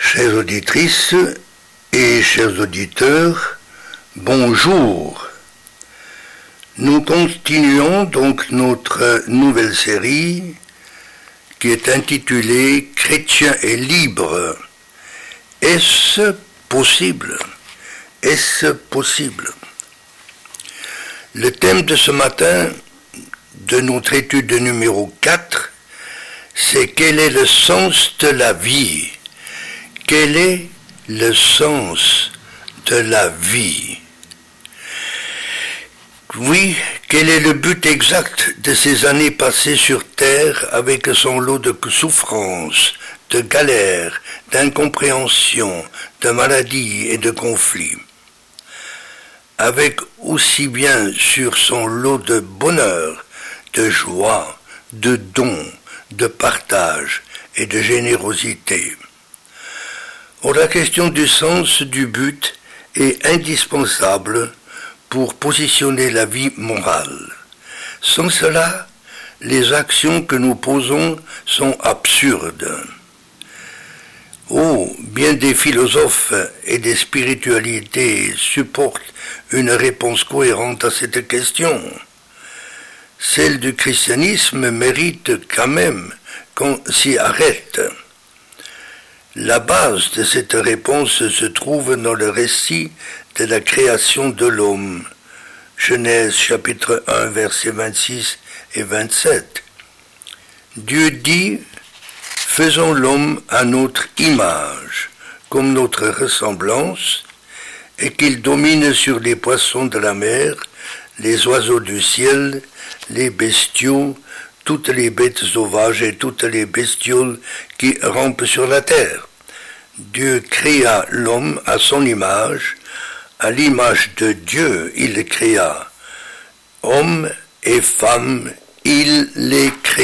Chères auditrices et chers auditeurs, bonjour. Nous continuons donc notre nouvelle série qui est intitulée Chrétien et libre. Est-ce possible? Est-ce possible? Le thème de ce matin de notre étude numéro 4, c'est quel est le sens de la vie? Quel est le sens de la vie? Oui, quel est le but exact de ces années passées sur Terre avec son lot de souffrances, de galères, d'incompréhensions, de maladies et de conflits? Avec aussi bien sur son lot de bonheur, de joie, de dons, de partage et de générosité. Or, la question du sens du but est indispensable pour positionner la vie morale. Sans cela, les actions que nous posons sont absurdes. Oh, bien des philosophes et des spiritualités supportent une réponse cohérente à cette question. Celle du christianisme mérite quand même qu'on s'y arrête. La base de cette réponse se trouve dans le récit de la création de l'homme. Genèse chapitre 1, versets 26 et 27. Dieu dit, « Faisons l'homme à notre image, comme notre ressemblance, et qu'il domine sur les poissons de la mer, les oiseaux du ciel, les bestiaux, toutes les bêtes sauvages et toutes les bestioles qui rampent sur la terre. Dieu créa l'homme à son image, à l'image de Dieu il créa. Hommes et femmes, il les créa. »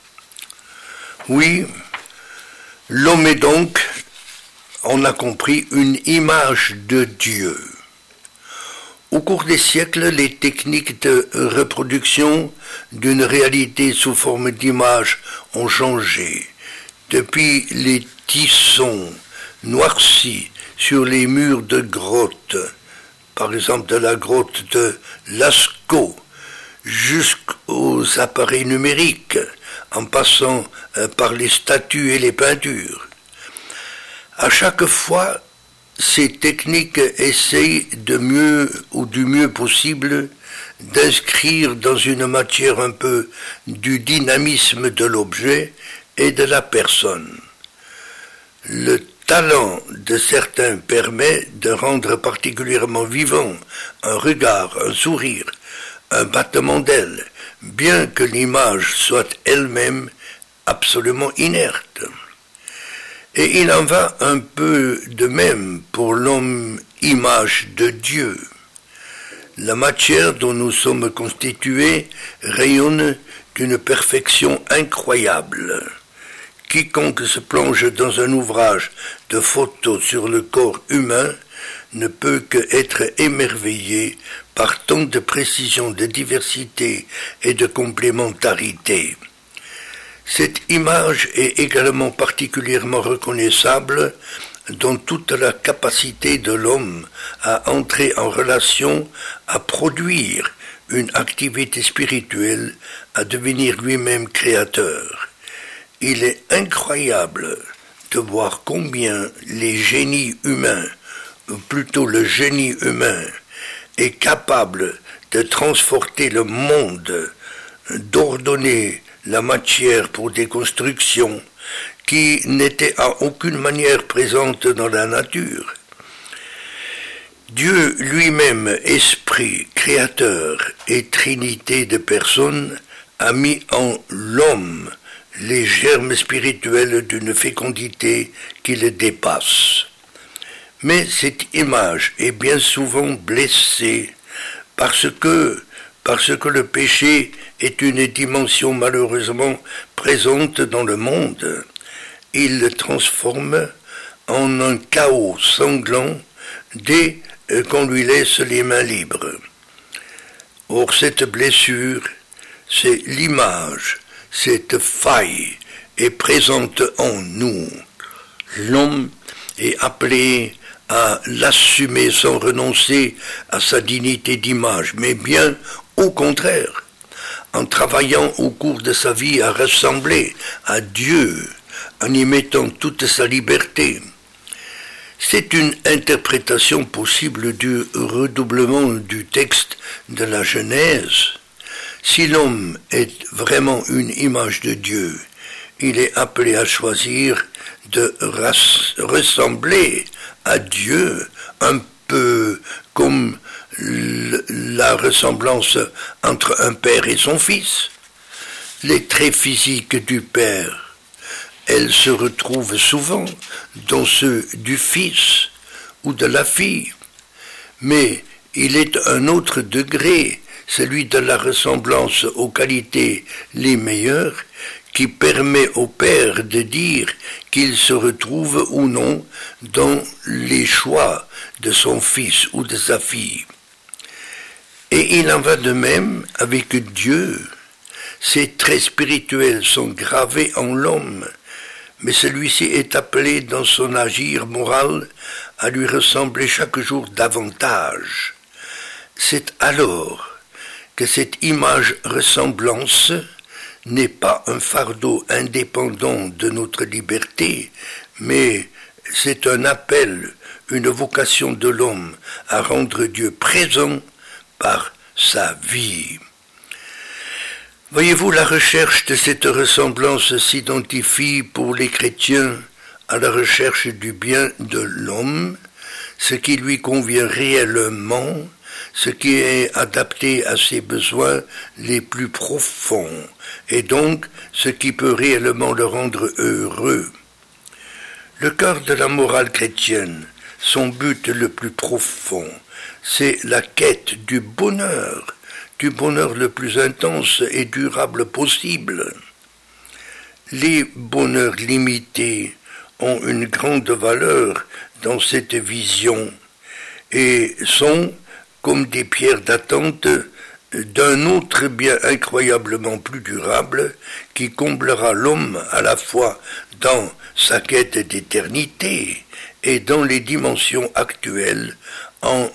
Oui, l'homme est donc, on a compris, une image de Dieu. Au cours des siècles, les techniques de reproduction d'une réalité sous forme d'image ont changé. Depuis les tissons noircis sur les murs de grottes, par exemple de la grotte de Lascaux, jusqu'aux appareils numériques, en passant par les statues et les peintures. À chaque fois, ces techniques essayent de mieux ou du mieux possible d'inscrire dans une matière un peu du dynamisme de l'objet et de la personne. Le talent de certains permet de rendre particulièrement vivant un regard, un sourire, un battement d'ailes, bien que l'image soit elle-même absolument inerte. Et il en va un peu de même pour l'homme image de Dieu. La matière dont nous sommes constitués rayonne d'une perfection incroyable. Quiconque se plonge dans un ouvrage de photos sur le corps humain ne peut qu'être émerveillé par tant de précision, de diversité et de complémentarité. Cette image est également particulièrement reconnaissable dans toute la capacité de l'homme à entrer en relation, à produire une activité spirituelle, à devenir lui-même créateur. Il est incroyable de voir combien les génies humains, ou plutôt le génie humain, est capable de transporter le monde, d'ordonner la matière pour des constructions qui n'étaient en aucune manière présentes dans la nature. Dieu lui-même, esprit, créateur et trinité de personnes, a mis en l'homme les germes spirituels d'une fécondité qui le dépasse. Mais cette image est bien souvent blessée parce que le péché est une dimension malheureusement présente dans le monde. Il le transforme en un chaos sanglant dès qu'on lui laisse les mains libres. Or, cette blessure, c'est l'image, cette faille est présente en nous. L'homme est appelé à l'assumer sans renoncer à sa dignité d'image, mais bien au contraire, en travaillant au cours de sa vie à ressembler à Dieu, en y mettant toute sa liberté. C'est une interprétation possible du redoublement du texte de la Genèse. Si l'homme est vraiment une image de Dieu, il est appelé à choisir de ressembler à Dieu, un peu comme la ressemblance entre un père et son fils. Les traits physiques du père, elles se retrouvent souvent dans ceux du fils ou de la fille. Mais il est un autre degré, celui de la ressemblance aux qualités les meilleures, qui permet au père de dire qu'il se retrouve ou non dans les choix de son fils ou de sa fille. Et il en va de même avec Dieu. Ses traits spirituels sont gravés en l'homme, mais celui-ci est appelé dans son agir moral à lui ressembler chaque jour davantage. C'est alors que cette image-ressemblance n'est pas un fardeau indépendant de notre liberté, mais c'est un appel, une vocation de l'homme à rendre Dieu présent par sa vie. Voyez-vous, la recherche de cette ressemblance s'identifie pour les chrétiens à la recherche du bien de l'homme, ce qui lui convient réellement, ce qui est adapté à ses besoins les plus profonds, et donc ce qui peut réellement le rendre heureux. Le cœur de la morale chrétienne, son but le plus profond, c'est la quête du bonheur le plus intense et durable possible. Les bonheurs limités ont une grande valeur dans cette vision et sont comme des pierres d'attente d'un autre bien incroyablement plus durable qui comblera l'homme à la fois dans sa quête d'éternité et dans les dimensions actuelles en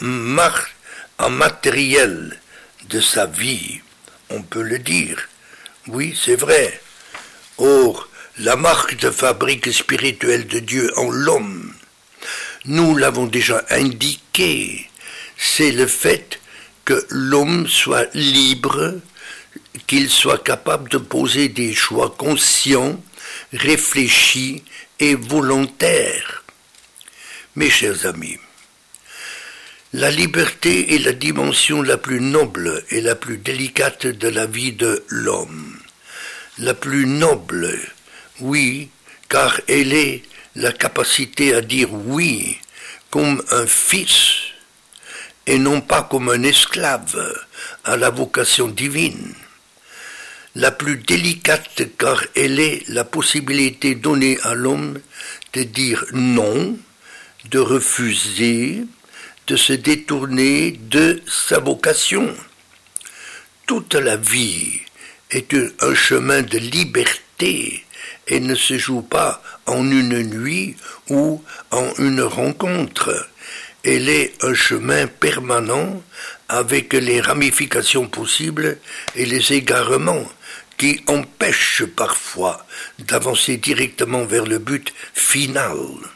matériel de sa vie, on peut le dire. Oui, c'est vrai. Or, la marque de fabrique spirituelle de Dieu en l'homme, nous l'avons déjà indiqué, c'est le fait que l'homme soit libre, qu'il soit capable de poser des choix conscients, réfléchis et volontaires. Mes chers amis, la liberté est la dimension la plus noble et la plus délicate de la vie de l'homme. La plus noble, oui, car elle est la capacité à dire oui comme un fils et non pas comme un esclave à la vocation divine. La plus délicate car elle est la possibilité donnée à l'homme de dire non, de refuser, de se détourner de sa vocation. Toute la vie est un chemin de liberté et ne se joue pas en une nuit ou en une rencontre. Elle est un chemin permanent avec les ramifications possibles et les égarements qui empêchent parfois d'avancer directement vers le but final.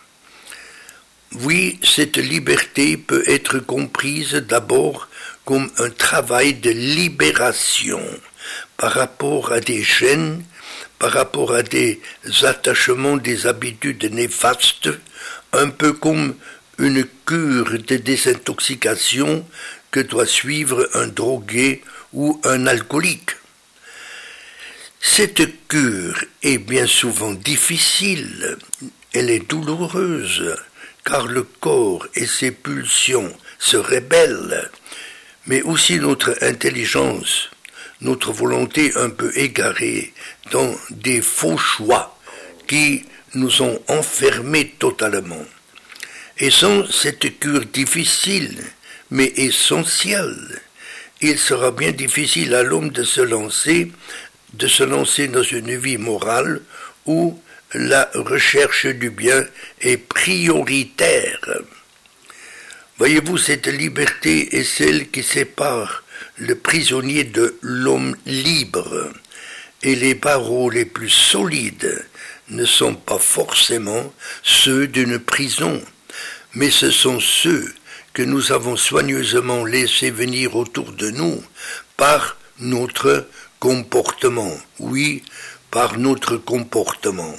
Oui, cette liberté peut être comprise d'abord comme un travail de libération par rapport à des gènes, par rapport à des attachements, des habitudes néfastes, un peu comme une cure de désintoxication que doit suivre un drogué ou un alcoolique. Cette cure est bien souvent difficile, elle est douloureuse, car le corps et ses pulsions se rebellent, mais aussi notre intelligence, notre volonté un peu égarée dans des faux choix qui nous ont enfermés totalement. Et sans cette cure difficile, mais essentielle, il sera bien difficile à l'homme de se lancer dans une vie morale où la recherche du bien est prioritaire. Voyez-vous, cette liberté est celle qui sépare le prisonnier de l'homme libre, et les barreaux les plus solides ne sont pas forcément ceux d'une prison, mais ce sont ceux que nous avons soigneusement laissés venir autour de nous par notre comportement. Oui, par notre comportement.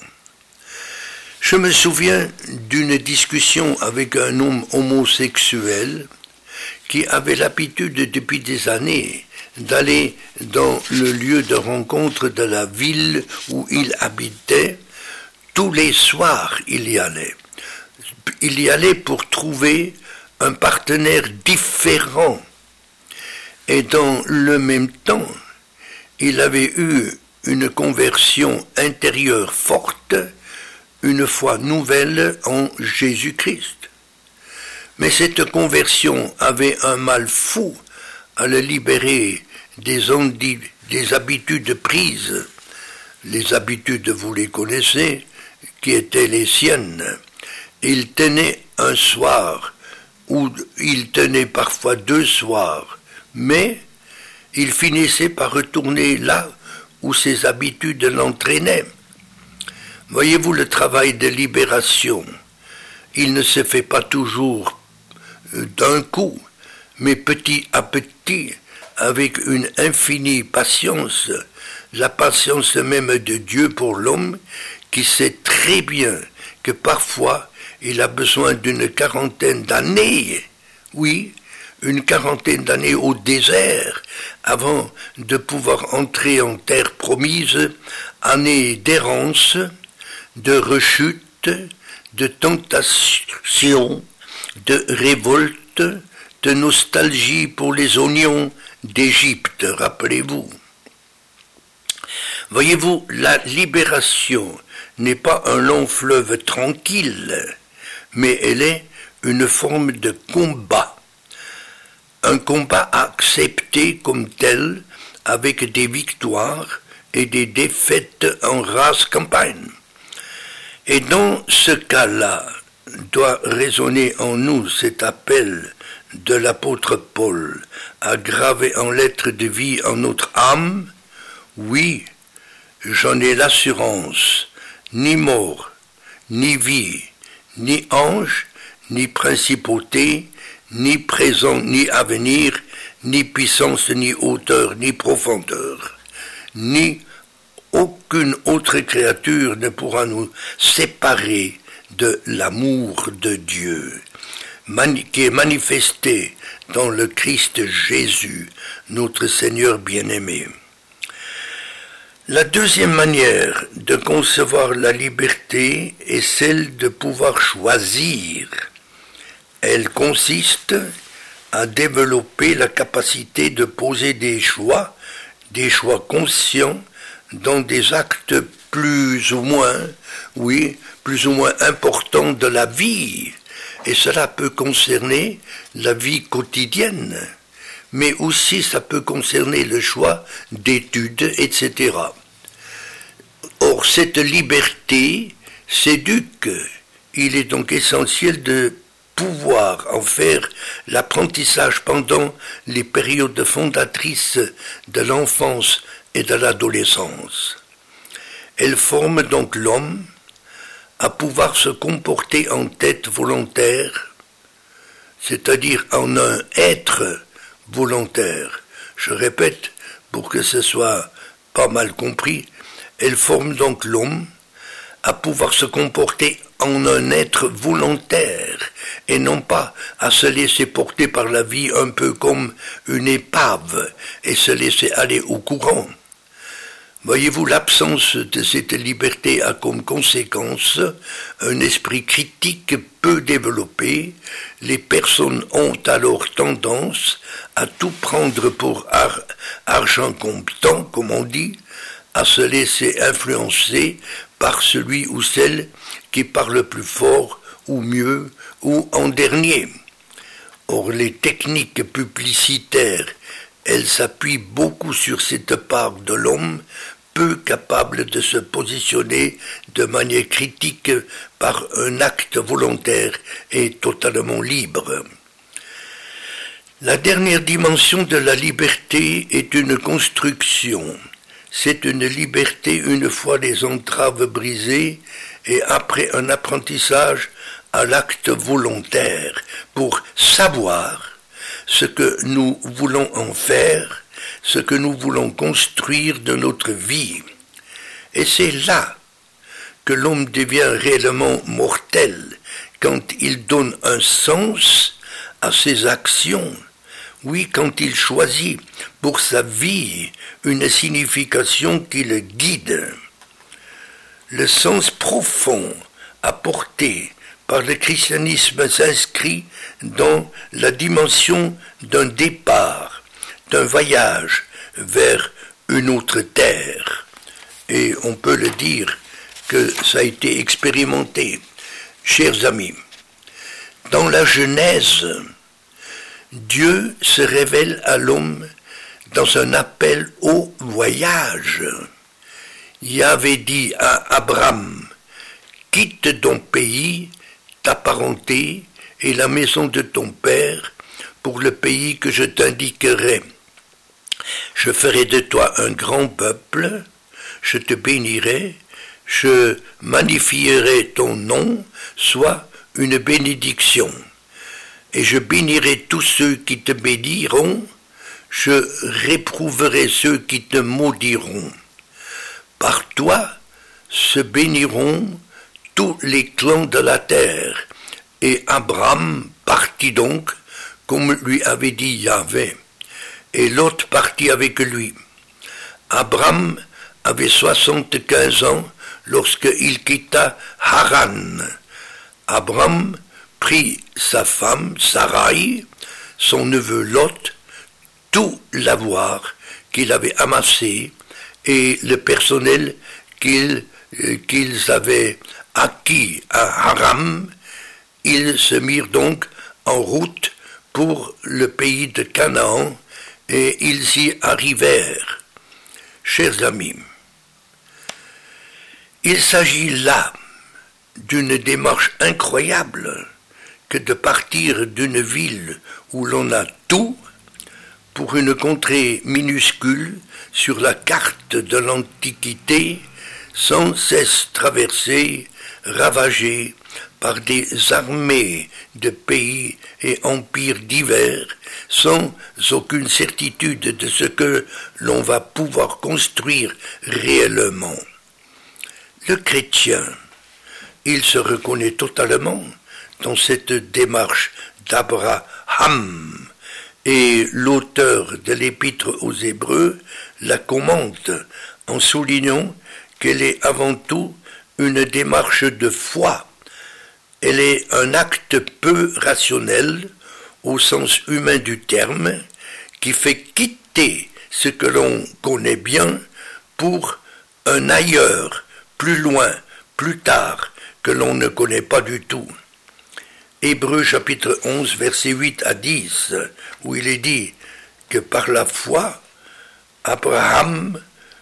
Je me souviens d'une discussion avec un homme homosexuel qui avait l'habitude depuis des années d'aller dans le lieu de rencontre de la ville où il habitait. Tous les soirs, il y allait. Il y allait pour trouver un partenaire différent. Et dans le même temps, il avait eu une conversion intérieure forte, une foi nouvelle en Jésus-Christ. Mais cette conversion avait un mal fou à le libérer des habitudes prises. Les habitudes, vous les connaissez, qui étaient les siennes. Il tenait un soir, ou il tenait parfois 2 soirs, mais il finissait par retourner là où ses habitudes l'entraînaient. Voyez-vous, le travail de libération, il ne se fait pas toujours d'un coup, mais petit à petit, avec une infinie patience, la patience même de Dieu pour l'homme, qui sait très bien que parfois il a besoin d'une 40aine d'années, oui, une 40aine d'années au désert, avant de pouvoir entrer en terre promise, années d'errance, de rechute, de tentation, de révolte, de nostalgie pour les oignons d'Égypte, rappelez-vous. Voyez-vous, la libération n'est pas un long fleuve tranquille, mais elle est une forme de combat. Un combat accepté comme tel, avec des victoires et des défaites en rase campagne. Et dans ce cas-là, doit résonner en nous cet appel de l'apôtre Paul à graver en lettres de vie en notre âme. Oui, j'en ai l'assurance, ni mort, ni vie, ni ange, ni principauté, ni présent, ni avenir, ni puissance, ni hauteur, ni profondeur, ni aucune autre créature ne pourra nous séparer de l'amour de Dieu, qui est manifesté dans le Christ Jésus, notre Seigneur bien-aimé. La deuxième manière de concevoir la liberté est celle de pouvoir choisir. Elle consiste à développer la capacité de poser des choix conscients dans des actes plus ou moins importants de la vie. Et cela peut concerner la vie quotidienne, mais aussi ça peut concerner le choix d'études, etc. Or, cette liberté s'éduque. Il est donc essentiel de pouvoir en faire l'apprentissage pendant les périodes fondatrices de l'enfance et de l'adolescence. Elle forme donc l'homme à pouvoir se comporter en tête volontaire, c'est-à-dire en un être volontaire. Je répète, pour que ce soit pas mal compris, elle forme donc l'homme à pouvoir se comporter en un être volontaire et non pas à se laisser porter par la vie un peu comme une épave et se laisser aller au courant. Voyez-vous, l'absence de cette liberté a comme conséquence un esprit critique peu développé. Les personnes ont alors tendance à tout prendre pour argent comptant, comme on dit, à se laisser influencer par celui ou celle qui parle plus fort ou mieux ou en dernier. Or, les techniques publicitaires, elles s'appuient beaucoup sur cette part de l'homme peu capable de se positionner de manière critique par un acte volontaire et totalement libre. La dernière dimension de la liberté est une construction. C'est une liberté une fois les entraves brisées et après un apprentissage à l'acte volontaire pour savoir ce que nous voulons en faire, ce que nous voulons construire de notre vie. Et c'est là que l'homme devient réellement mortel, quand il donne un sens à ses actions. Oui, quand il choisit pour sa vie une signification qui le guide. Le sens profond apporté par le christianisme s'inscrit dans la dimension d'un départ, d'un voyage vers une autre terre. Et on peut le dire que ça a été expérimenté. Chers amis, dans la Genèse, Dieu se révèle à l'homme dans un appel au voyage. Yahvé dit à Abraham, « Quitte ton pays, ta parenté et la maison de ton père pour le pays que je t'indiquerai. Je ferai de toi un grand peuple, je te bénirai, je magnifierai ton nom, soit une bénédiction. Et je bénirai tous ceux qui te béniront, je réprouverai ceux qui te maudiront. Par toi se béniront tous les clans de la terre. » Et Abraham partit donc, comme lui avait dit Yahvé, et Lot partit avec lui. Abraham avait 75 ans lorsqu'il quitta Haran. Abraham prit sa femme Sarai, son neveu Lot, tout l'avoir qu'il avait amassé et le personnel qu'ils avaient acquis à Haran. Ils se mirent donc en route pour le pays de Canaan et ils y arrivèrent. Chers amis, il s'agit là d'une démarche incroyable que de partir d'une ville où l'on a tout pour une contrée minuscule sur la carte de l'Antiquité, sans cesse traversée, ravagée par des armées de pays et empires divers, sans aucune certitude de ce que l'on va pouvoir construire réellement. Le chrétien, il se reconnaît totalement dans cette démarche d'Abraham, et l'auteur de l'Épître aux Hébreux la commente en soulignant qu'elle est avant tout une démarche de foi. Elle est un acte peu rationnel, au sens humain du terme, qui fait quitter ce que l'on connaît bien pour un ailleurs, plus loin, plus tard, que l'on ne connaît pas du tout. Hébreux chapitre 11, versets 8 à 10, où il est dit que par la foi, Abraham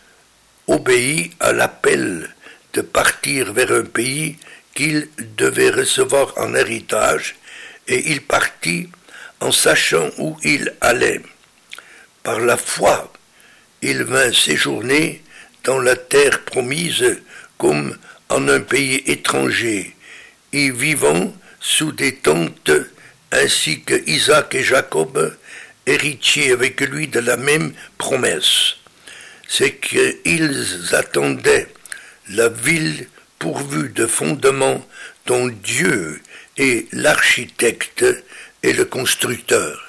obéit à l'appel de partir vers un pays qu'il devait recevoir en héritage, et il partit en sachant où il allait. Par la foi, il vint séjourner dans la terre promise comme en un pays étranger, y vivant sous des tentes, ainsi que Isaac et Jacob, héritiers avec lui de la même promesse. C'est qu'ils attendaient la ville pourvue de fondements dont Dieu est l'architecte et le constructeur.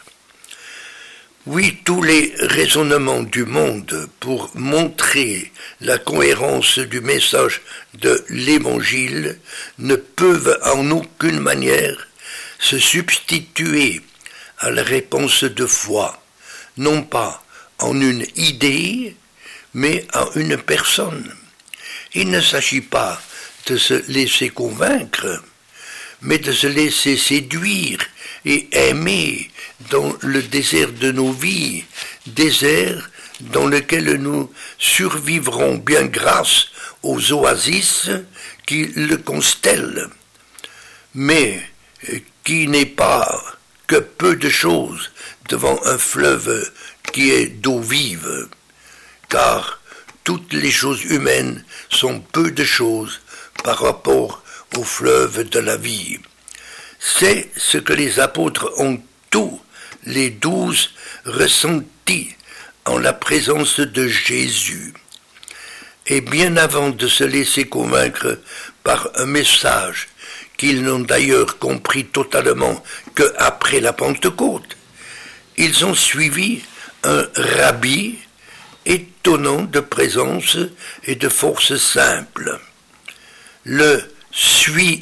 Oui, tous les raisonnements du monde pour montrer la cohérence du message de l'Évangile ne peuvent en aucune manière se substituer à la réponse de foi, non pas en une idée, mais en une personne. Il ne s'agit pas de se laisser convaincre, mais de se laisser séduire et aimer dans le désert de nos vies, désert dans lequel nous survivrons bien grâce aux oasis qui le constellent, mais qui n'est pas que peu de choses devant un fleuve qui est d'eau vive, car toutes les choses humaines sont peu de choses par rapport au fleuve de la vie. C'est ce que les apôtres ont tous les 12 ressenti en la présence de Jésus. Et bien avant de se laisser convaincre par un message qu'ils n'ont d'ailleurs compris totalement qu'après la Pentecôte, ils ont suivi un rabbi étonnant de présence et de force simple. Le « suis-moi »,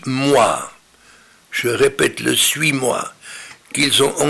je répète le « suis-moi », qu'ils ont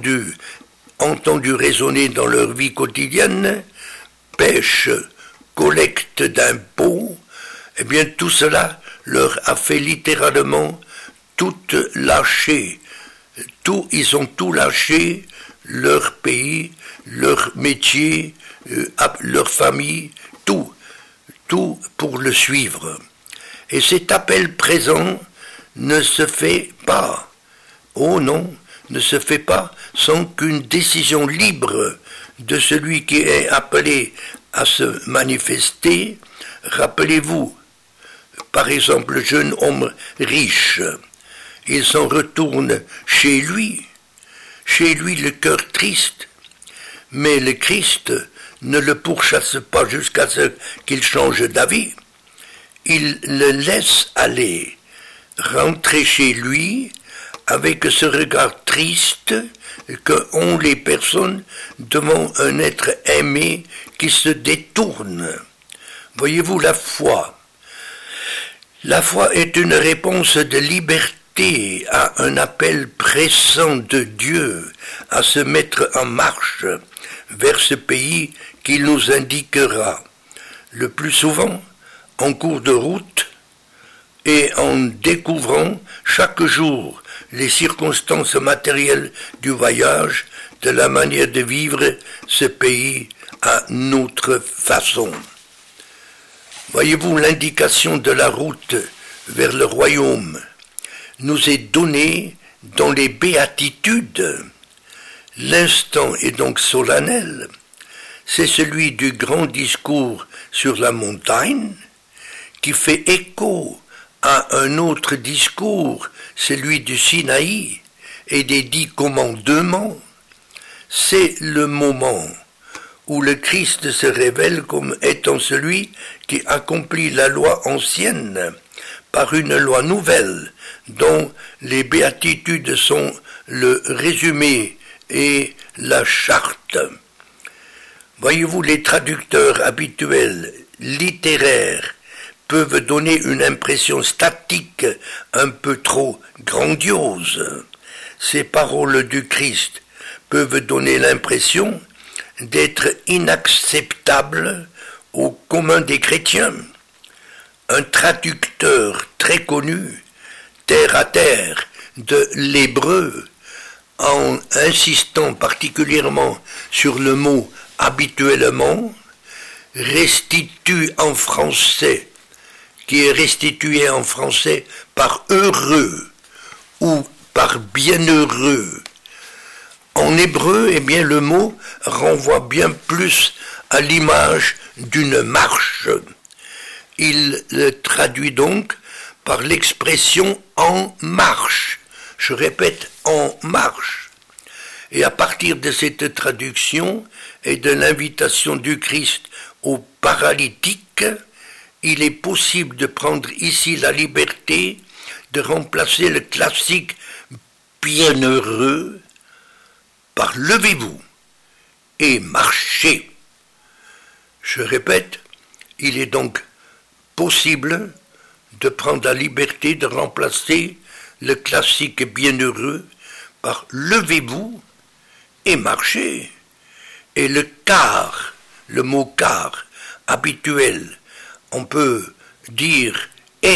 entendu résonner dans leur vie quotidienne, pêche, collecte d'impôts, eh bien tout cela leur a fait littéralement tout lâcher. Ils ont tout lâché, leur pays, leur métier, leur famille, tout pour le suivre. Et cet appel présent ne se fait pas, oh non, ne se fait pas sans qu'une décision libre de celui qui est appelé à se manifester. Rappelez-vous, par exemple, le jeune homme riche, il s'en retourne chez lui le cœur triste, mais le Christ ne le pourchasse pas jusqu'à ce qu'il change d'avis. Il le laisse aller, rentrer chez lui avec ce regard triste qu'ont les personnes devant un être aimé qui se détourne. Voyez-vous, la foi est une réponse de liberté à un appel pressant de Dieu à se mettre en marche vers ce pays qu'il nous indiquera, le plus souvent en cours de route et en découvrant chaque jour les circonstances matérielles du voyage, de la manière de vivre ce pays à notre façon. Voyez-vous, l'indication de la route vers le royaume nous est donnée dans les béatitudes. L'instant est donc solennel. C'est celui du grand discours sur la montagne qui fait écho à un autre discours, celui du Sinaï et des 10 commandements. C'est le moment où le Christ se révèle comme étant celui qui accomplit la loi ancienne par une loi nouvelle dont les béatitudes sont le résumé et la charte. Voyez-vous, les traducteurs habituels, littéraires, peuvent donner une impression statique un peu trop grandiose. Ces paroles du Christ peuvent donner l'impression d'être inacceptables au commun des chrétiens. Un traducteur très connu, terre à terre, de l'hébreu, en insistant particulièrement sur le mot habituellement, restitue en français, qui est restitué en français par heureux ou par bienheureux. En hébreu, eh bien, le mot renvoie bien plus à l'image d'une marche. Il le traduit donc par l'expression « en marche ». Je répète, « en marche ». Et à partir de cette traduction et de l'invitation du Christ aux paralytiques, il est possible de prendre ici la liberté de remplacer le classique « bienheureux » par « levez-vous et marchez ». Je répète, il est donc possible de prendre la liberté de remplacer le classique « bienheureux » par « levez-vous et marchez ». Et le car, le mot « car » habituel, on peut dire « est »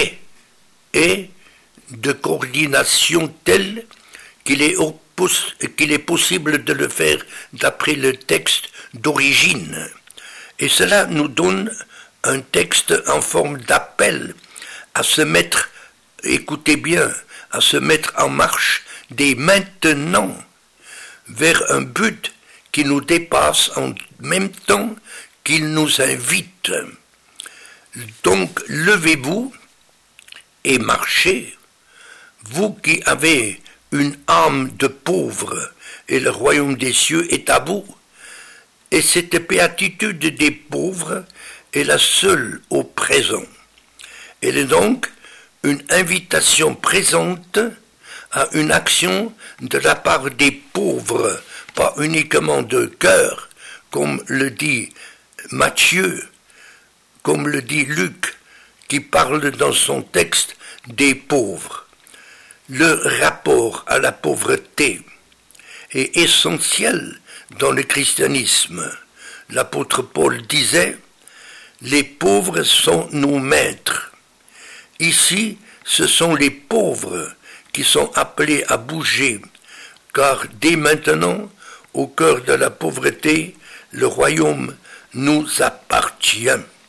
de coordination telle qu'il est possible de le faire d'après le texte d'origine. Et cela nous donne un texte en forme d'appel à se mettre, écoutez bien, à se mettre en marche dès maintenant vers un but qui nous dépasse en même temps qu'il nous invite. Donc levez-vous et marchez, vous qui avez une âme de pauvre, et le royaume des cieux est à vous. Et cette béatitude des pauvres est la seule au présent. Elle est donc une invitation présente à une action de la part des pauvres, pas uniquement de cœur, comme le dit Matthieu, comme le dit Luc, qui parle dans son texte des pauvres. Le rapport à la pauvreté est essentiel dans le christianisme. L'apôtre Paul disait « Les pauvres sont nos maîtres ». Ici, ce sont les pauvres qui sont appelés à bouger, car dès maintenant, au cœur de la pauvreté, le royaume nous appartient.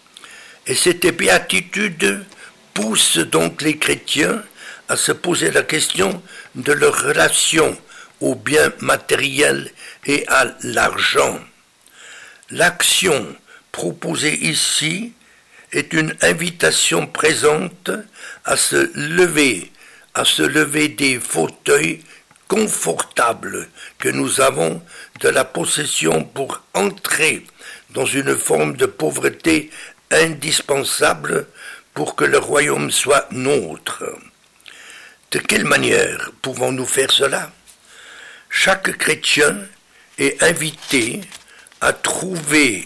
Et cette béatitude pousse donc les chrétiens à se poser la question de leur relation aux biens matériels et à l'argent. L'action proposée ici est une invitation présente à se lever des fauteuils confortables que nous avons de la possession pour entrer dans une forme de pauvreté indispensable pour que le royaume soit nôtre. De quelle manière pouvons-nous faire cela? Chaque chrétien est invité à trouver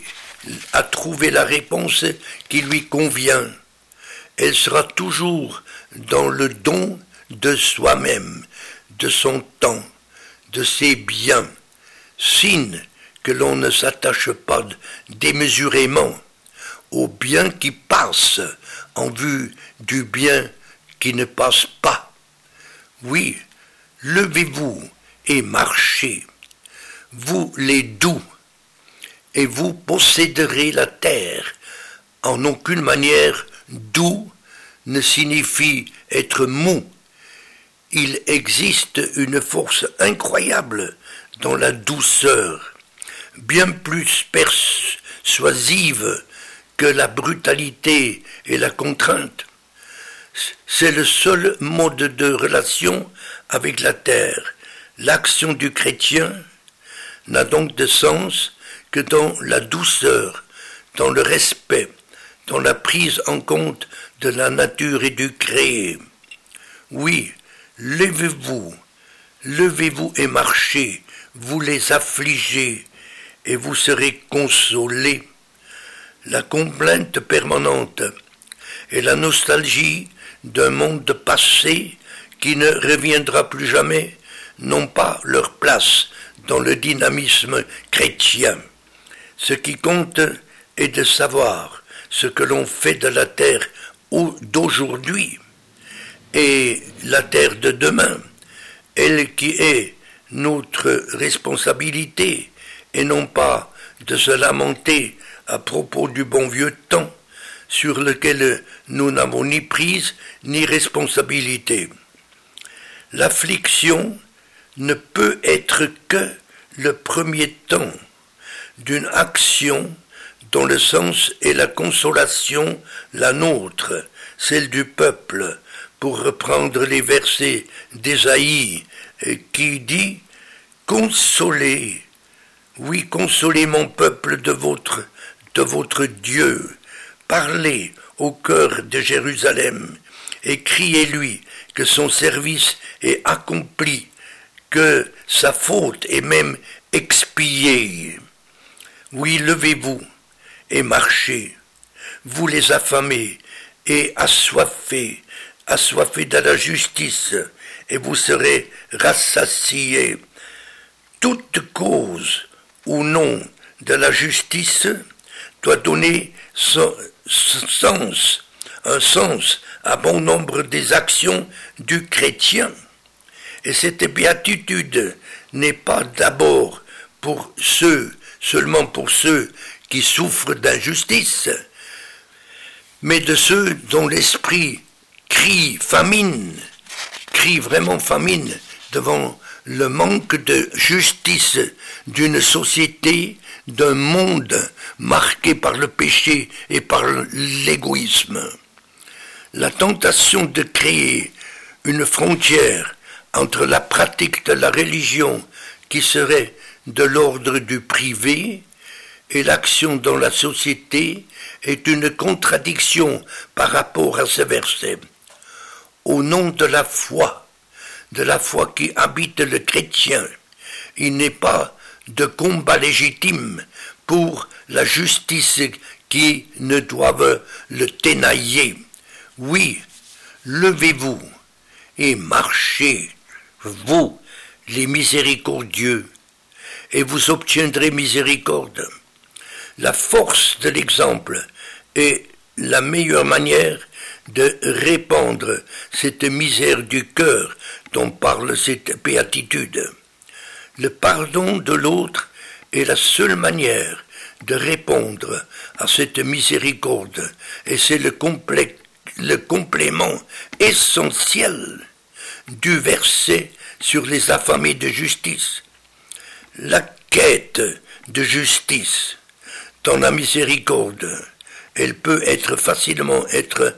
la réponse qui lui convient. Elle sera toujours dans le don de soi-même, de son temps, de ses biens, signe que l'on ne s'attache pas démesurément au bien qui passe en vue du bien qui ne passe pas. Oui, levez-vous et marchez, vous les doux, et vous posséderez la terre. En aucune manière, doux ne signifie être mou. Il existe une force incroyable dans la douceur, bien plus persuasive que la brutalité et la contrainte. C'est le seul mode de relation avec la terre. L'action du chrétien n'a donc de sens que dans la douceur, dans le respect, dans la prise en compte de la nature et du créé. Oui, levez-vous et marchez, vous les affligez, et vous serez consolés. La complainte permanente et la nostalgie d'un monde passé qui ne reviendra plus jamais n'ont pas leur place dans le dynamisme chrétien. Ce qui compte est de savoir ce que l'on fait de la terre d'aujourd'hui et la terre de demain, elle qui est notre responsabilité, et non pas de se lamenter à propos du bon vieux temps sur lequel nous n'avons ni prise ni responsabilité. L'affliction ne peut être que le premier temps d'une action dont le sens est la consolation, la nôtre, celle du peuple, pour reprendre les versets d'Ésaïe qui dit « Consolez, oui, consolez mon peuple de votre Dieu, parlez au cœur de Jérusalem et criez-lui que son service est accompli, que sa faute est même expiée. Oui, levez-vous et marchez, vous les affamés et assoiffés de la justice, et vous serez rassasiés. Toute cause ou non de la justice doit donner un sens à bon nombre des actions du chrétien. Et cette béatitude n'est pas d'abord seulement pour ceux qui souffrent d'injustice, mais de ceux dont l'esprit crie vraiment famine devant le manque de justice d'une société, d'un monde marqué par le péché et par l'égoïsme. La tentation de créer une frontière entre la pratique de la religion qui serait de l'ordre du privé et l'action dans la société est une contradiction par rapport à ce verset. Au nom de la foi qui habite le chrétien, il n'est pas de combat légitime pour la justice qui ne doivent le ténailler. Oui, levez-vous et marchez, vous, les miséricordieux, et vous obtiendrez miséricorde. La force de l'exemple est la meilleure manière de répandre cette misère du cœur dont parle cette béatitude. Le pardon de l'autre est la seule manière de répondre à cette miséricorde, et c'est le complément essentiel du verset sur les affamés de justice. La quête de justice dans la miséricorde, elle peut facilement être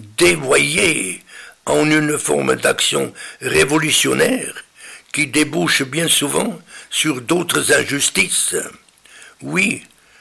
dévoyée en une forme d'action révolutionnaire qui débouche bien souvent sur d'autres injustices. Oui,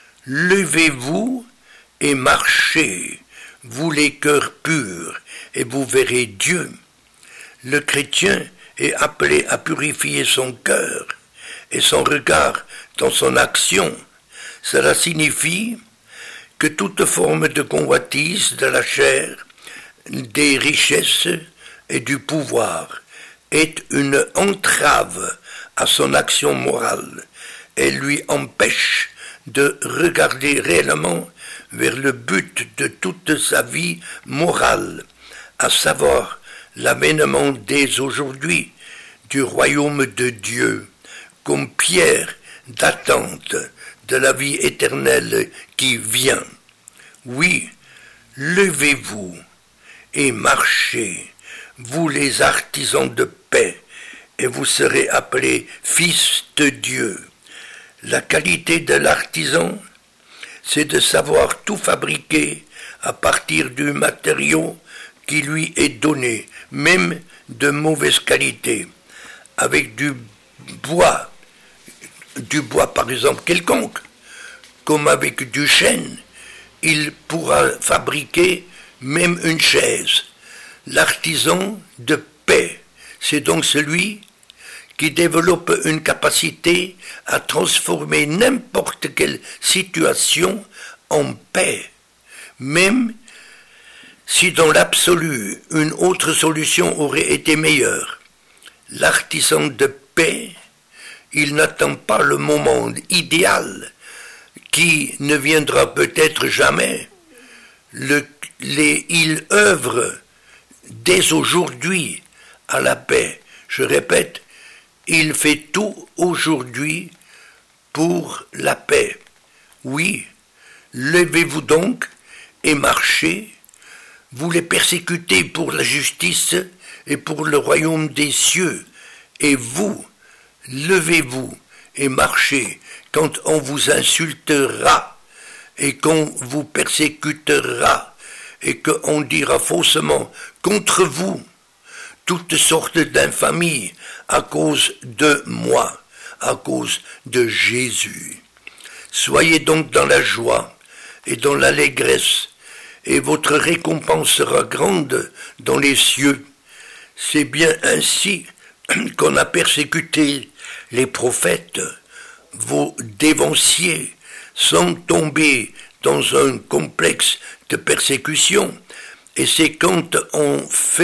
levez-vous et marchez, vous les cœurs purs, et vous verrez Dieu. Le chrétien est appelé à purifier son cœur et son regard dans son action. Cela signifie que toute forme de convoitise de la chair, des richesses et du pouvoir est une entrave à son action morale. Elle lui empêche de regarder réellement vers le but de toute sa vie morale, à savoir l'avènement dès aujourd'hui du royaume de Dieu, comme pierre d'attente de la vie éternelle qui vient. Oui, levez-vous et marchez, vous les artisans de paix, et vous serez appelés fils de Dieu. La qualité de l'artisan, c'est de savoir tout fabriquer à partir du matériau qui lui est donné, même de mauvaise qualité, avec du bois par exemple quelconque, comme avec du chêne, il pourra fabriquer même une chaise. L'artisan de paix, c'est donc celui qui développe une capacité à transformer n'importe quelle situation en paix, même si dans l'absolu une autre solution aurait été meilleure. L'artisan de paix, il n'attend pas le moment idéal qui ne viendra peut-être jamais. Il œuvre dès aujourd'hui à la paix. Je répète, il fait tout aujourd'hui pour la paix. Oui, levez-vous donc et marchez, vous les persécutez pour la justice et pour le royaume des cieux, et vous, levez-vous et marchez quand on vous insultera et qu'on vous persécutera et qu'on dira faussement contre vous toutes sortes d'infamies à cause de moi, à cause de Jésus. Soyez donc dans la joie et dans l'allégresse, et votre récompense sera grande dans les cieux. C'est bien ainsi qu'on a persécuté les prophètes. Vos dévanciers sont tombés dans un complexe de persécution, et c'est quand on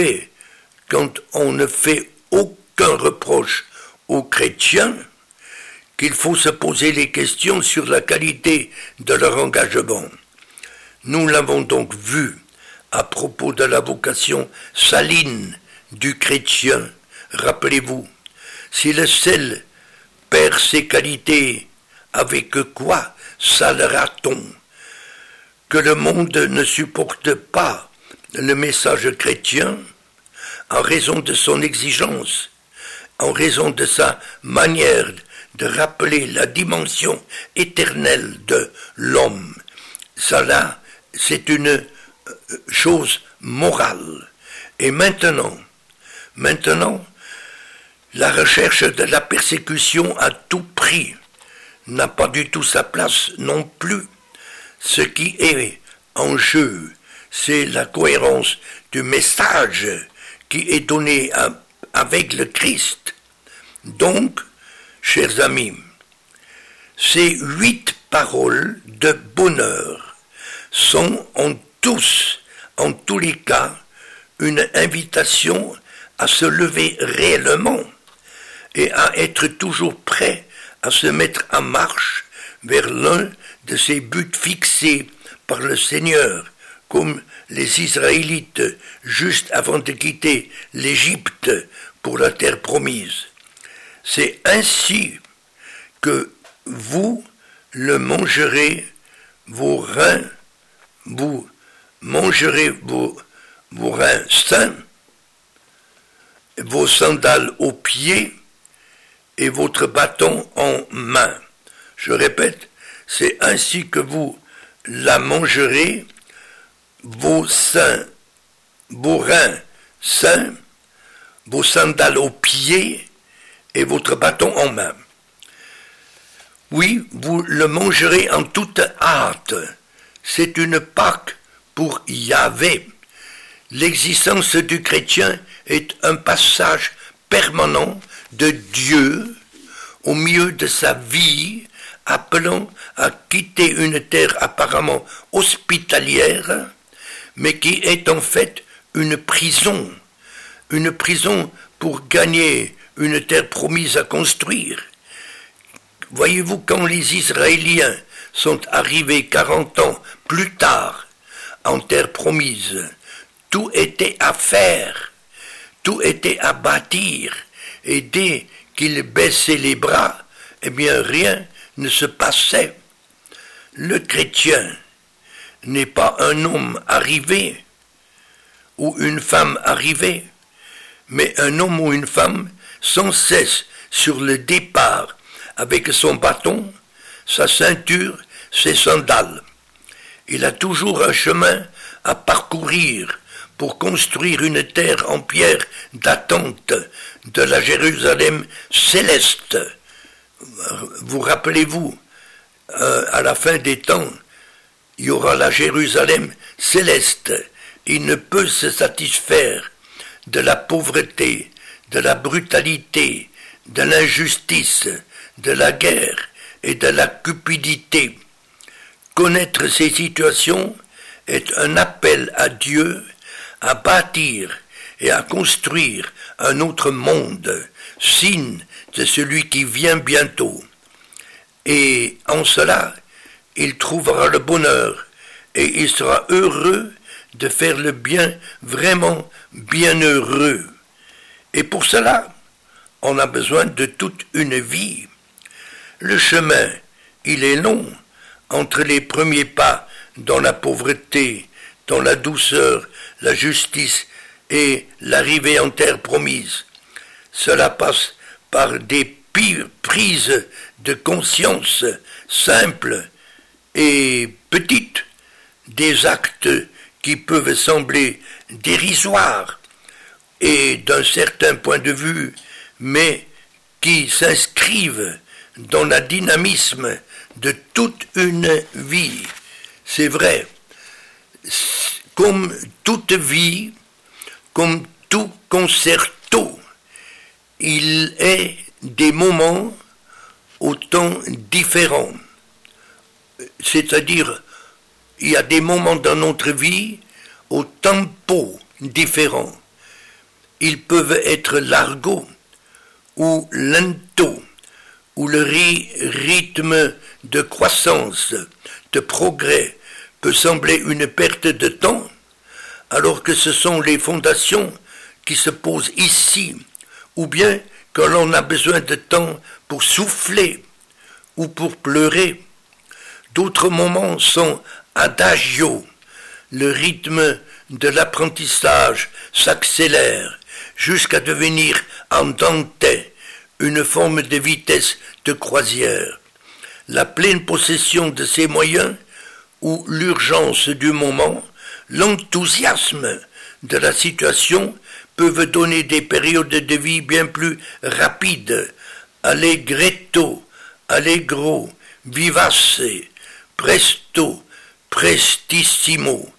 ne fait aucun reproche aux chrétiens qu'il faut se poser les questions sur la qualité de leur engagement. Nous l'avons donc vu à propos de la vocation saline du chrétien. Rappelez-vous, si le sel perd ses qualités avec quoi salera-t-on? Que le monde ne supporte pas le message chrétien en raison de son exigence, en raison de sa manière de rappeler la dimension éternelle de l'homme. Ça là, c'est une chose morale. Et maintenant, la recherche de la persécution à tout prix n'a pas du tout sa place non plus. Ce qui est en jeu, c'est la cohérence du message qui est donné avec le Christ. Donc, chers amis, ces 8 paroles de bonheur sont en tous les cas, une invitation à se lever réellement et à être toujours prêt à se mettre en marche vers l'un de ces buts fixés par le Seigneur, comme les Israélites juste avant de quitter l'Égypte pour la terre promise. C'est ainsi que vous le mangerez, vos reins, vous mangerez vos reins sains, vos sandales aux pieds et votre bâton en main. Je répète, c'est ainsi que vous la mangerez, vos reins sains, vos sandales aux pieds et votre bâton en main. Oui, vous le mangerez en toute hâte. C'est une Pâque pour Yahvé. L'existence du chrétien est un passage permanent de Dieu au milieu de sa vie, appelant à quitter une terre apparemment hospitalière, mais qui est en fait une prison pour gagner une terre promise à construire. Voyez-vous, quand les Israéliens sont arrivés 40 ans plus tard en terre promise, tout était à faire, tout était à bâtir, et dès qu'ils baissaient les bras, eh bien rien ne se passait. Le chrétien n'est pas un homme arrivé ou une femme arrivée, mais un homme ou une femme sans cesse sur le départ avec son bâton, sa ceinture, ses sandales. Il a toujours un chemin à parcourir pour construire une terre en pierre d'attente de la Jérusalem céleste. Vous rappelez-vous, à la fin des temps, il y aura la Jérusalem céleste. Il ne peut se satisfaire de la pauvreté, de la brutalité, de l'injustice, de la guerre et de la cupidité. Connaître ces situations est un appel à Dieu à bâtir et à construire un autre monde, signe de celui qui vient bientôt. Et en cela, il trouvera le bonheur et il sera heureux de faire le bien, vraiment bienheureux. Et pour cela, on a besoin de toute une vie. Le chemin, il est long entre les premiers pas dans la pauvreté, dans la douceur, la justice et l'arrivée en terre promise. Cela passe par des prises de conscience simples et petites, des actes qui peuvent sembler dérisoires et d'un certain point de vue, mais qui s'inscrivent dans le dynamisme de toute une vie. C'est vrai, comme toute vie, comme tout concerto, il est des moments au temps différents. C'est-à-dire, il y a des moments dans notre vie au tempo différent. Ils peuvent être largos ou lento, où le rythme de croissance, de progrès peut sembler une perte de temps, alors que ce sont les fondations qui se posent ici, ou bien que l'on a besoin de temps pour souffler, ou pour pleurer. D'autres moments sont adagio. Le rythme de l'apprentissage s'accélère jusqu'à devenir andante, une forme de vitesse de croisière. La pleine possession de ses moyens ou l'urgence du moment, l'enthousiasme de la situation peuvent donner des périodes de vie bien plus rapides, allegretto, allegro, vivace, presto, prestissimo.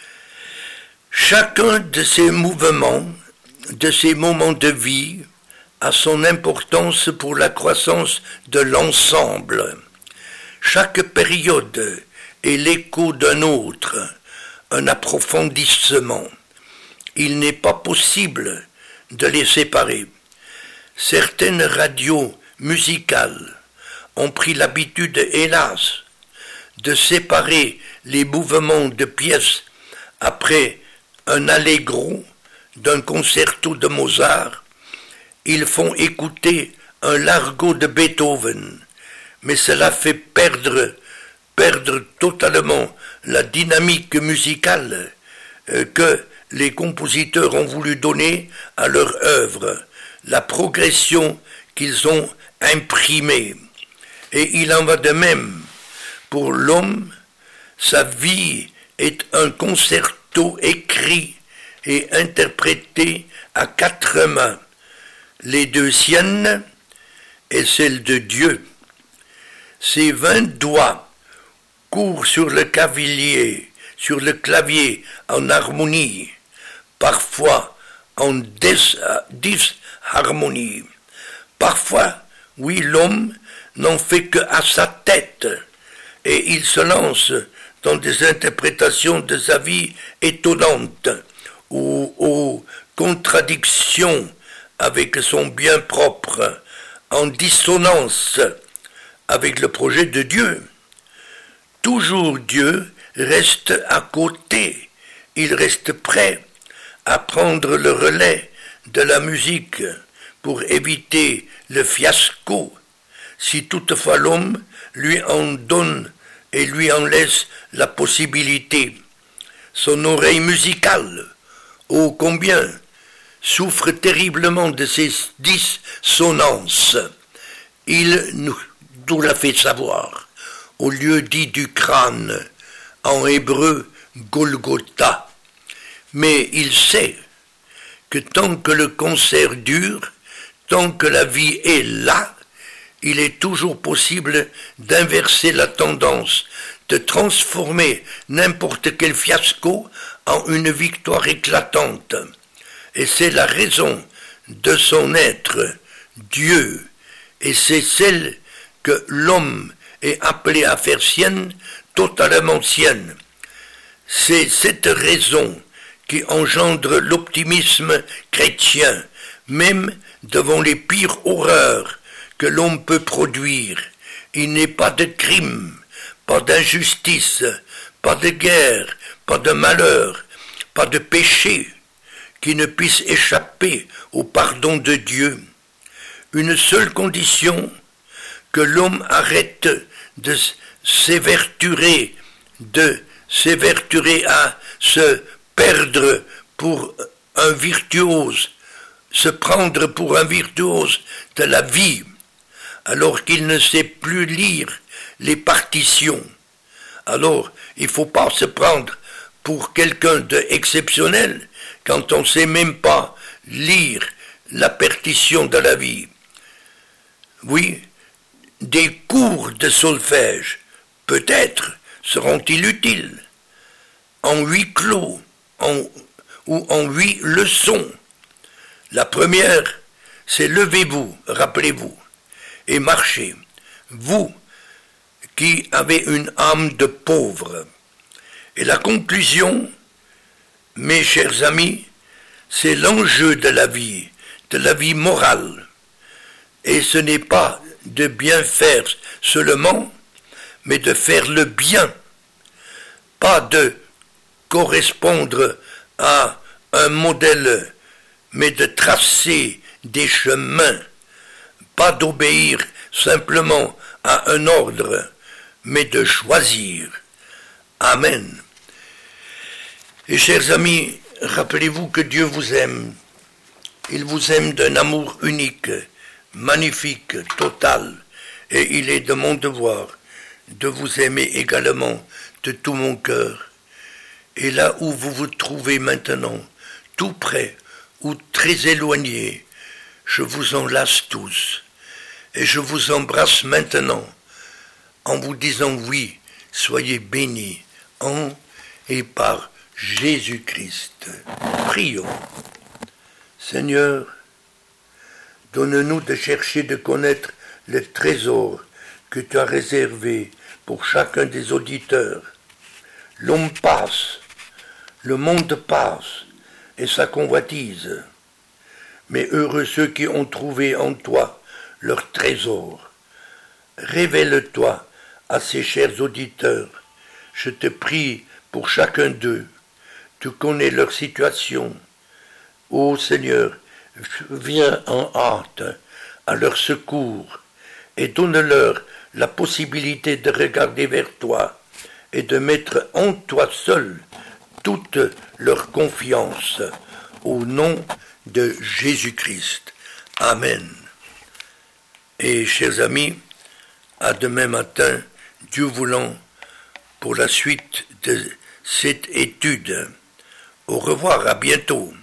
Chacun de ces mouvements, de ces moments de vie, a son importance pour la croissance de l'ensemble. Chaque période est l'écho d'un autre, un approfondissement. Il n'est pas possible de les séparer. Certaines radios musicales ont pris l'habitude, hélas, de séparer les mouvements de pièces après un allegro d'un concerto de Mozart. Ils font écouter un largo de Beethoven, mais cela fait perdre totalement la dynamique musicale que les compositeurs ont voulu donner à leur œuvre, la progression qu'ils ont imprimée. Et il en va de même pour l'homme. Sa vie est un concerto écrit et interprété à quatre mains, les deux siennes et celle de Dieu. Ses 20 doigts courent sur le clavier en harmonie, parfois en disharmonie. Parfois, oui, l'homme n'en fait que à sa tête, et il se lance dans des interprétations de sa vie étonnantes, ou aux contradictions avec son bien propre, en dissonance avec le projet de Dieu. Toujours Dieu reste à côté, il reste prêt à prendre le relais de la musique pour éviter le fiasco, si toutefois l'homme lui en donne et lui en laisse la possibilité. Son oreille musicale, ô combien, souffre terriblement de ces dissonances. Il nous l'a fait savoir, au lieu dit du crâne, en hébreu Golgotha. Mais il sait que tant que le concert dure, tant que la vie est là, il est toujours possible d'inverser la tendance, de transformer n'importe quel fiasco en une victoire éclatante. Et c'est la raison de son être, Dieu, et c'est celle que l'homme est appelé à faire sienne, totalement sienne. C'est cette raison qui engendre l'optimisme chrétien, même devant les pires horreurs que l'homme peut produire. Il n'est pas de crime, pas d'injustice, pas de guerre, pas de malheur, pas de péché qui ne puisse échapper au pardon de Dieu. Une seule condition, que l'homme arrête de s'éverturer à se perdre pour un virtuose, se prendre pour un virtuose de la vie, alors qu'il ne sait plus lire les partitions. Alors, il ne faut pas se prendre pour quelqu'un d'exceptionnel quand on ne sait même pas lire la partition de la vie. Oui, des cours de solfège, peut-être, seront-ils utiles, en huis clos, ou en 8 leçons. La première, c'est levez-vous, rappelez-vous, et marchez, vous qui avez une âme de pauvre. Et la conclusion, mes chers amis, c'est l'enjeu de la vie morale. Et ce n'est pas de bien faire seulement, mais de faire le bien, pas de correspondre à un modèle, mais de tracer des chemins, pas d'obéir simplement à un ordre, mais de choisir. Amen. Et chers amis, rappelez-vous que Dieu vous aime. Il vous aime d'un amour unique, magnifique, total, et il est de mon devoir de vous aimer également de tout mon cœur. Et là où vous vous trouvez maintenant, tout près ou très éloigné, je vous enlace tous, et je vous embrasse maintenant, en vous disant oui, soyez bénis, en et par Jésus-Christ. Prions. Seigneur, donne-nous de chercher de connaître le trésor que tu as réservé pour chacun des auditeurs. L'homme passe, le monde passe, et sa convoitise. Mais heureux ceux qui ont trouvé en toi leur trésor. Révèle-toi à ces chers auditeurs. Je te prie pour chacun d'eux. Tu connais leur situation. Ô Seigneur, viens en hâte à leur secours et donne-leur la possibilité de regarder vers toi et de mettre en toi seul toute leur confiance au nom de Jésus-Christ. Amen. Et chers amis, à demain matin, Dieu voulant, pour la suite de cette étude. Au revoir, à bientôt.